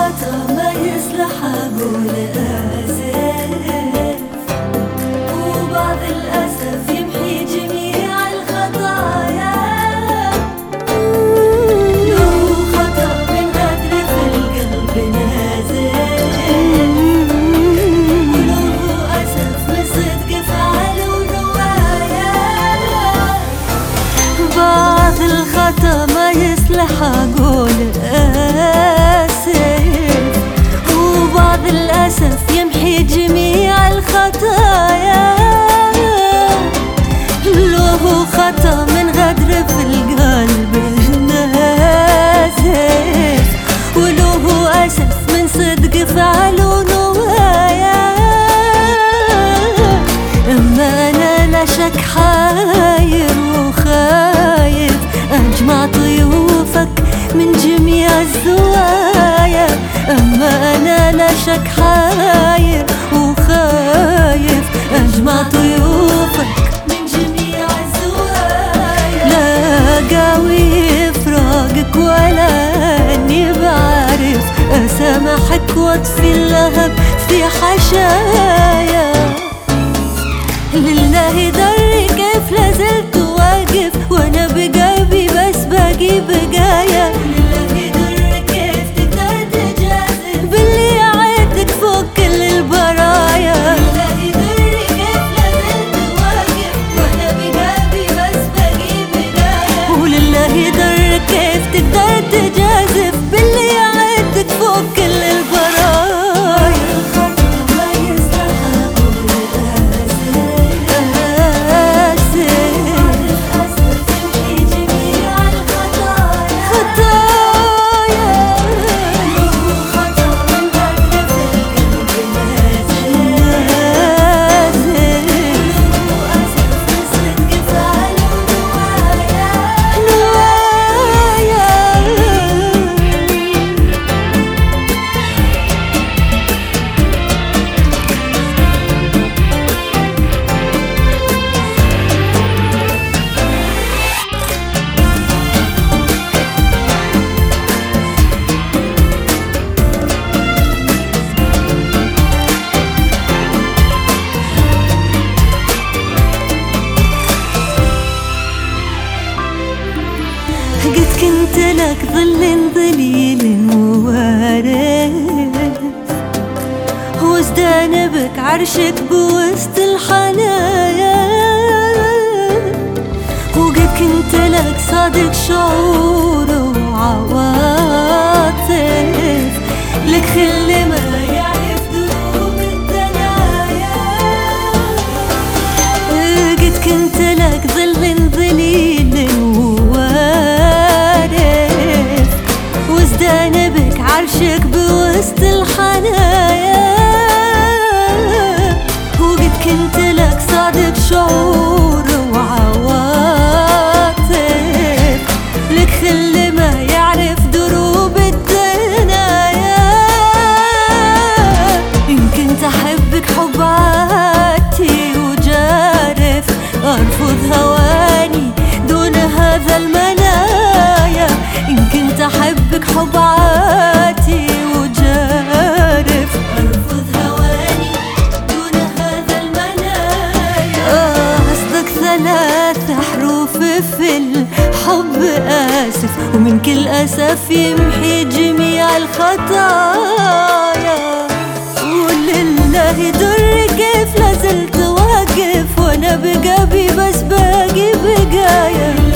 الخطأ ما يصلح أقول آسف، وبعض الأسف يمحي جميع الخطايا. لو خطأ من غدر في القلب نازل، ولو أسف من صدق فعل ونوايا. بعض الخطأ ما يصلح أقول آسف، وبعض الأسف يمحي جميع الخطايا. له خطأ من غدر في القلب نازف، وله أسف من صدق فعل ونوايا. أما أنا لا شك حاير وخايف أجمع طيوفك من جميع الزوايا. أما أنا لا شك حاير وخايف أجمع طيوفك من جميع الزوايا. لا قاوي فراقك ولا أني بعرف أسامحك وأطفي اللهب في حشايا. لله دري كيف لازلت واقف وأنا بقلبي بس باقي بقايا. لله دري كيف تقدر تجازف باللي يعدك فوق كل البرايا. لله دري كيف لازلت واقف وأنا بقلبي بس باقي بقايا. ولله دري كيف تقدر تجازف باللي يعدك فوق كل البرايا. قد كنت لك ظل ظليل ووارث، وازدان بك عرشك بوسط الحنايا. وقد كنت لك صادق شعور وعواطف، لك خل ما يعرف دروب الدنايا. قد كنت لك ظل ظليل وازدان بك عرشك بوسط الحنايا. وقد كنت لك صادق شعور وعواطف، لك خل ما يعرف دروب الدنايا. إن كنت أحبك حب عاتي وجارف، أرفض هواني دون هذا المنايا. إن كنت أحبك حب عاتي وجارف، أرفض هواني دون هذا المنايا. قصدك 3 حروف في الحب آسف، ومن كل أسف يمحي جميع الخطايا. ولله دري كيف لازلت واقف وأنا بقلبي بس باقي بقايا.